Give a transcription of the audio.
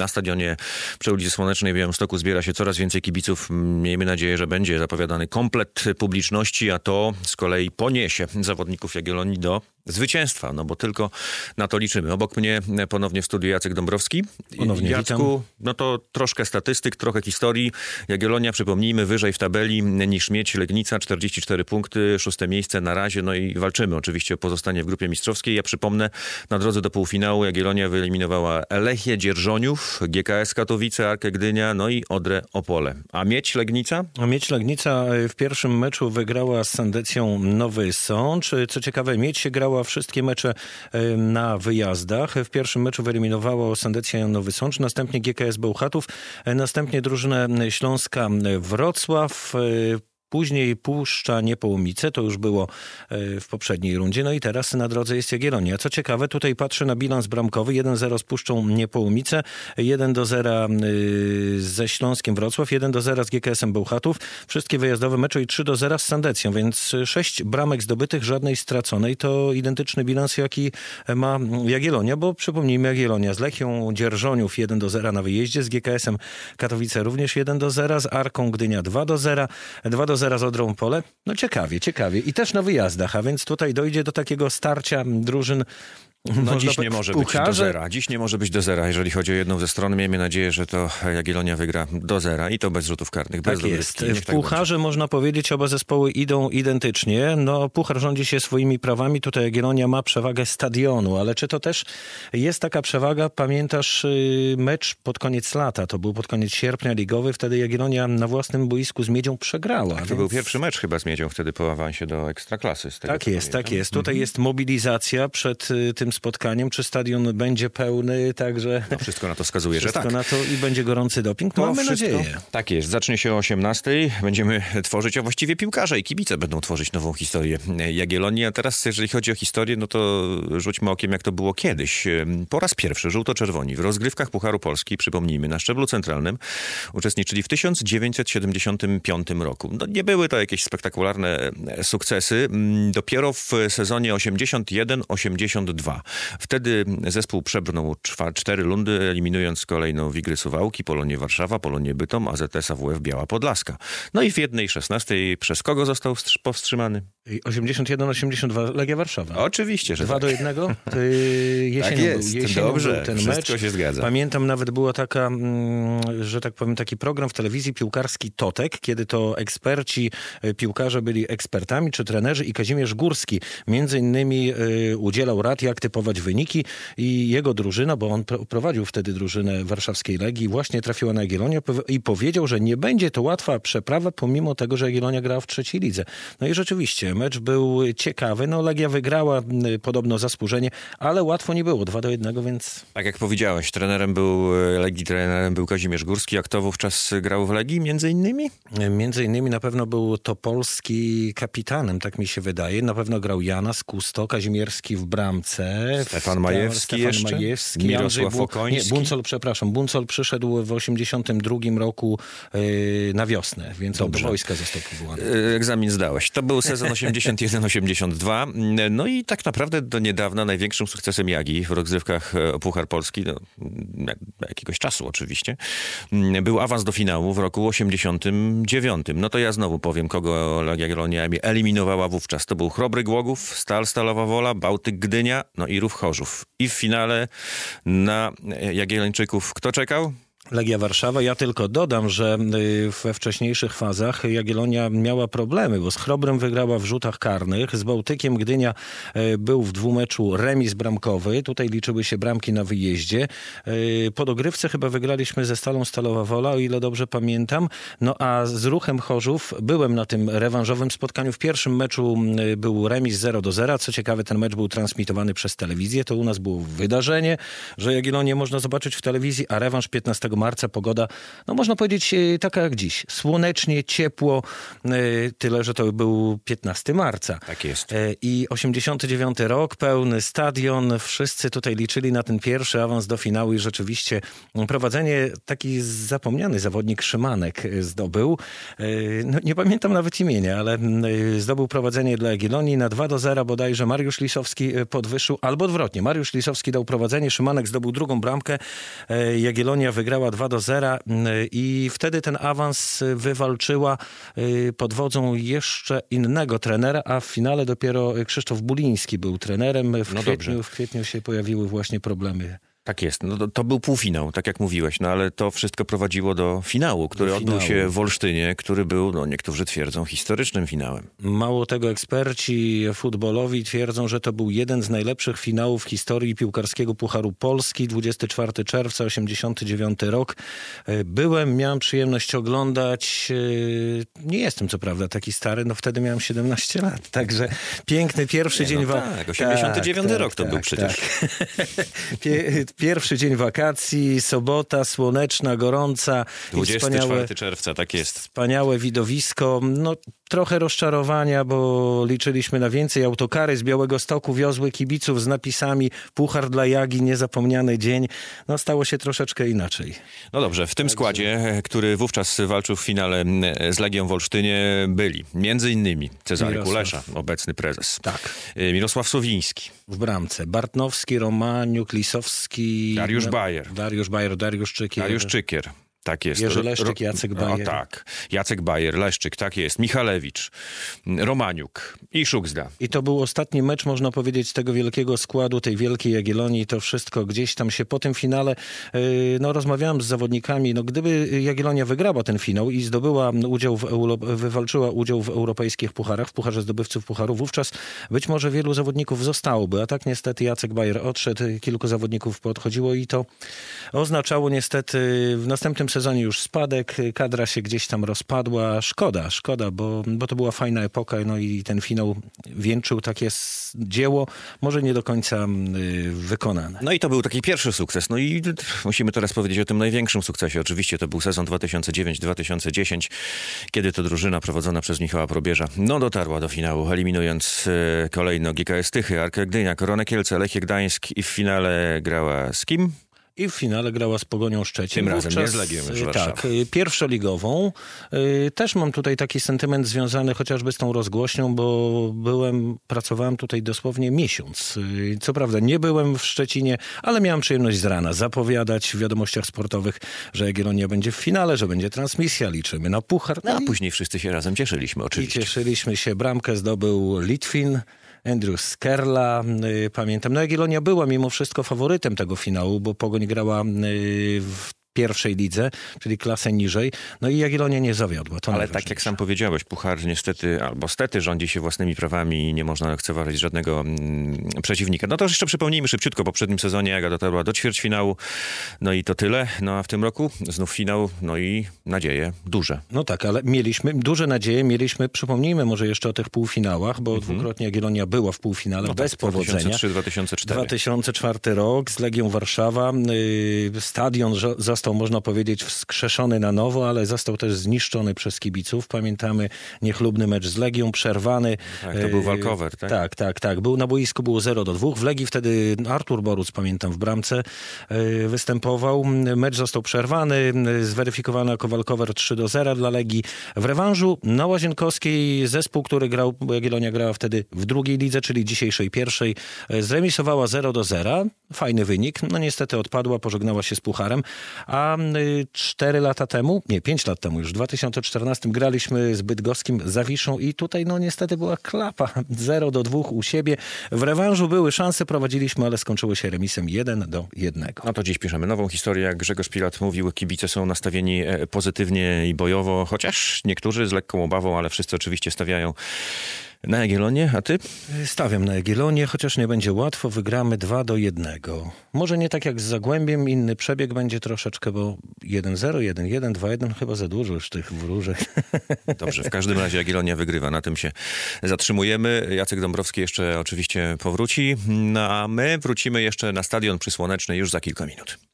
Na stadionie przy ulicy Słonecznej w Białymstoku zbiera się coraz więcej kibiców. Miejmy nadzieję, że będzie zapowiadany komplet publiczności, a to z kolei poniesie zawodników Jagiellonii do zwycięstwa, no bo tylko na to liczymy. Obok mnie ponownie w studiu Jacek Dąbrowski. Ponownie Jacku, no to troszkę statystyk, trochę historii. Jagiellonia, przypomnijmy, wyżej w tabeli niż Miedź Legnica, 44 punkty, 6. miejsce na razie, no i walczymy oczywiście o pozostanie w grupie mistrzowskiej. Ja przypomnę, na drodze do półfinału Jagiellonia wyeliminowała Lechię Dzierżoniów, GKS Katowice, Arkę Gdynia, no i Odrę Opole. A Miedź Legnica? A Miedź Legnica w pierwszym meczu wygrała z Sandecją Nowy Sącz. Co ciekawe, Miedź grała wszystkie mecze na wyjazdach. W pierwszym meczu wyeliminowało Sandecję Nowy Sącz, następnie GKS Bełchatów, następnie drużynę Śląska Wrocław, później Puszcza Niepołomice, to już było w poprzedniej rundzie. No i teraz na drodze jest Jagiellonia. Co ciekawe, tutaj patrzę na bilans bramkowy. 1-0 z Puszczą Niepołomice, 1-0 ze Śląskiem Wrocław, 1-0 z GKS-em Bełchatów. Wszystkie wyjazdowe mecze i 3-0 z Sandecją, więc 6 bramek zdobytych, żadnej straconej. To identyczny bilans, jaki ma Jagiellonia, bo przypomnijmy, Jagiellonia z Lechią Dzierżoniów 1-0 na wyjeździe, z GKS-em Katowice również 1-0, z Arką Gdynia 2-0, 2-0 z Odrą Opole. No ciekawie. I też na wyjazdach, a więc tutaj dojdzie do takiego starcia drużyn. No dziś nie może być do zera. Dziś nie może być do zera, jeżeli chodzi o jedną ze stron. Miejmy nadzieję, że to Jagiellonia wygra do zera i to bez rzutów karnych. Bez tak jest. W pucharze można powiedzieć, oba zespoły idą identycznie. No puchar rządzi się swoimi prawami. Tutaj Jagiellonia ma przewagę stadionu, ale czy to też jest taka przewaga? Pamiętasz mecz pod koniec lata? To był pod koniec sierpnia ligowy. Wtedy Jagiellonia na własnym boisku z Miedzią przegrała. To był pierwszy mecz chyba z Miedzią wtedy po awansie do Ekstraklasy. Tak jest. Tutaj jest mobilizacja przed tym spotkaniem, czy stadion będzie pełny, także... No, wszystko na to wskazuje, że tak. Wszystko na to i będzie gorący doping. No, mamy nadzieję. Tak jest. Zacznie się o 18:00. Będziemy tworzyć, a właściwie piłkarze i kibice będą tworzyć nową historię Jagiellonii. A teraz, jeżeli chodzi o historię, no to rzućmy okiem, jak to było kiedyś. Po raz pierwszy żółto-czerwoni w rozgrywkach Pucharu Polski, przypomnijmy, na szczeblu centralnym uczestniczyli w 1975 roku. No, nie były to jakieś spektakularne sukcesy. Dopiero w sezonie 81-82. Wtedy zespół przebrnął 4 rundy, eliminując kolejno Wigry Suwałki, Polonię Warszawa, Polonię Bytom, AZS AWF Biała Podlaska. No i w 1/16 przez kogo został powstrzymany? 81-82 Legia Warszawa. Oczywiście, że 2-1. Jesienią tak jest. Dobrze, był ten wszystko mecz. się zgadza. Pamiętam, nawet była taka, że tak powiem, taki program w telewizji piłkarski Totek, kiedy to eksperci, piłkarze byli ekspertami, czy trenerzy, i Kazimierz Górski między innymi udzielał rad, jak typować wyniki, i jego drużyna, bo on prowadził wtedy drużynę warszawskiej Legii, właśnie trafiła na Jagiellonię i powiedział, że nie będzie to łatwa przeprawa, pomimo tego, że Jagiellonia grała w trzeciej lidze. No i rzeczywiście, mecz był ciekawy. No Legia wygrała podobno zasłużenie, ale łatwo nie było. 2-1, więc... Tak jak powiedziałeś, trenerem był Kazimierz Górski. Jak to wówczas grał w Legii między innymi? Między innymi na pewno był Topolski kapitanem, tak mi się wydaje. Na pewno grał Janas Kusto, Kazimierski w bramce. Stefan Majewski jeszcze? Mirosław Okoński? Buncol przyszedł w 82 roku na wiosnę, więc on do wojska został powołany. Egzamin zdałeś. To był sezon 81-82. No i tak naprawdę do niedawna największym sukcesem Jagii w rozgrywkach o Puchar Polski, no, jakiegoś czasu oczywiście, był awans do finału w roku 89. No to ja znowu powiem, kogo Jagiellonia eliminowała wówczas. To był Chrobry Głogów, Stal Stalowa Wola, Bałtyk Gdynia, no i Ruch Chorzów. I w finale na Jagiellończyków kto czekał? Legia Warszawa. Ja tylko dodam, że we wcześniejszych fazach Jagiellonia miała problemy, bo z Chrobrym wygrała w rzutach karnych, z Bałtykiem Gdynia był w dwumeczu remis bramkowy, tutaj liczyły się bramki na wyjeździe. Po dogrywce chyba wygraliśmy ze Stalą Stalowa Wola, o ile dobrze pamiętam. No a z Ruchem Chorzów byłem na tym rewanżowym spotkaniu. W pierwszym meczu był remis 0-0. Co ciekawe, ten mecz był transmitowany przez telewizję. To u nas było wydarzenie, że Jagiellonię można zobaczyć w telewizji, a rewanż 15 marca pogoda, no można powiedzieć taka jak dziś. Słonecznie, ciepło, tyle, że to był 15 marca. Tak jest. I 89 rok, pełny stadion, wszyscy tutaj liczyli na ten pierwszy awans do finału i rzeczywiście prowadzenie taki zapomniany zawodnik Szymanek zdobył. No, nie pamiętam nawet imienia, ale zdobył prowadzenie dla Jagiellonii na 2-0 bodajże Mariusz Lisowski podwyższył, albo odwrotnie. Mariusz Lisowski dał prowadzenie, Szymanek zdobył drugą bramkę, Jagiellonia wygrała 2-0 i wtedy ten awans wywalczyła pod wodzą jeszcze innego trenera, a w finale dopiero Krzysztof Buliński był trenerem. W kwietniu się pojawiły właśnie problemy. Tak jest. No to był półfinał, tak jak mówiłeś, no ale to wszystko prowadziło do finału, który odbył się w Olsztynie, który był, no niektórzy twierdzą, historycznym finałem. Mało tego, eksperci futbolowi twierdzą, że to był jeden z najlepszych finałów w historii piłkarskiego Pucharu Polski, 24 czerwca, 89 rok. Miałem przyjemność oglądać, nie jestem co prawda taki stary, no wtedy miałem 17 lat, także piękny pierwszy dzień... Tak, 89 rok to był przecież. Pierwszy dzień wakacji, sobota, słoneczna, gorąca. 24 czerwca, tak jest. Wspaniałe widowisko. No, trochę rozczarowania, bo liczyliśmy na więcej. Autokary z Białegostoku wiozły kibiców z napisami Puchar dla Jagi, niezapomniany dzień. No, stało się troszeczkę inaczej. No dobrze, w tym składzie, który wówczas walczył w finale z Legią w Olsztynie, byli między innymi Cezary Kulesza, obecny prezes. Tak. Mirosław Sowiński. W bramce. Bartnowski, Romaniuk, Lisowski. Dariusz Bajer. Dariusz Czykier. Tak jest. Jerzy Leszczyk, Jacek Bajer. O tak. Jacek Bajer, Leszczyk, tak jest. Michalewicz, Romaniuk i Szuksda. I to był ostatni mecz, można powiedzieć, tego wielkiego składu, tej wielkiej Jagiellonii. To wszystko gdzieś tam się po tym finale, rozmawiałem z zawodnikami. No, gdyby Jagiellonia wygrała ten finał i zdobyła wywalczyła udział w europejskich pucharach, w Pucharze Zdobywców Pucharu, wówczas być może wielu zawodników zostałoby. A tak niestety Jacek Bajer odszedł, kilku zawodników podchodziło i to oznaczało niestety w następnym sezonie już spadek, kadra się gdzieś tam rozpadła. Szkoda, bo to była fajna epoka, no i ten finał wieńczył takie dzieło, może nie do końca wykonane. No i to był taki pierwszy sukces. No i musimy teraz powiedzieć o tym największym sukcesie. Oczywiście to był sezon 2009-2010, kiedy to drużyna prowadzona przez Michała Probierza dotarła do finału, eliminując kolejno GKS Tychy, Arkę Gdynia, Koronę Kielce, Lechia Gdańsk i w finale grała z kim? I w finale grała z Pogonią Szczecin. Tym razem nie z Legią już Warszawa. Tak, pierwszoligową. Też mam tutaj taki sentyment związany chociażby z tą rozgłośnią, bo pracowałem tutaj dosłownie miesiąc. Co prawda nie byłem w Szczecinie, ale miałem przyjemność z rana zapowiadać w wiadomościach sportowych, że Jagiellonia będzie w finale, że będzie transmisja, liczymy na puchar. No a później wszyscy się razem cieszyliśmy oczywiście. I cieszyliśmy się. Bramkę zdobył Litwin, Andrew Skerla, pamiętam. No Jagiellonia była mimo wszystko faworytem tego finału, bo Pogoń grała w pierwszej lidze, czyli klasę niżej. No i Jagiellonia nie zawiodła. Ale tak jak sam powiedziałeś, puchar niestety, albo stety rządzi się własnymi prawami i nie można lekceważyć żadnego przeciwnika. No to jeszcze przypomnijmy szybciutko, w poprzednim sezonie Jaga dotarła do ćwierćfinału, no i to tyle. No a w tym roku znów finał, no i nadzieje duże. No tak, ale mieliśmy duże nadzieje, przypomnijmy może jeszcze o tych półfinałach, bo dwukrotnie Jagiellonia była w półfinale bez powodzenia. 2003-2004. 2004 rok z Legią Warszawa. Stadion został, można powiedzieć, wskrzeszony na nowo, ale został też zniszczony przez kibiców. Pamiętamy niechlubny mecz z Legią, przerwany. Tak, to był walkover, tak? Tak. Na boisku było 0-2. W Legii wtedy Artur Boruc, pamiętam, w bramce występował. Mecz został przerwany, zweryfikowano jako walkover 3-0 dla Legii. W rewanżu na Łazienkowskiej zespół, który grał, bo Jagiellonia grała wtedy w drugiej lidze, czyli dzisiejszej pierwszej, zremisowała 0-0. Fajny wynik. No niestety odpadła, pożegnała się z pucharem. A 5 lat temu już, w 2014 graliśmy z bydgoskim Zawiszą i tutaj no niestety była klapa. 0-2 u siebie. W rewanżu były szanse, prowadziliśmy, ale skończyło się remisem 1-1. No to dziś piszemy nową historię. Jak Grzegorz Pilat mówił, kibice są nastawieni pozytywnie i bojowo, chociaż niektórzy z lekką obawą, ale wszyscy oczywiście stawiają na Jagiellonię, a ty? Stawiam na Jagiellonię, chociaż nie będzie łatwo. Wygramy 2-1. Może nie tak jak z Zagłębiem, inny przebieg będzie troszeczkę, bo 1-0, 1-1, 2-1, chyba za dużo już tych wróżek. Dobrze, w każdym razie Jagiellonia wygrywa, na tym się zatrzymujemy. Jacek Dąbrowski jeszcze oczywiście powróci, no a my wrócimy jeszcze na Stadion Przysłoneczny już za kilka minut.